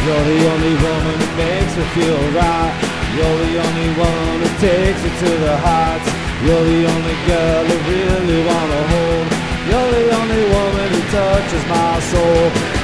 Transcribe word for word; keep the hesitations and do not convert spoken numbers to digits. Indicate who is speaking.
Speaker 1: You're the only woman who makes me feel right. You're the only one who takes me to the heights. You're the only girl I really wanna hold. You're the only woman who touches my soul.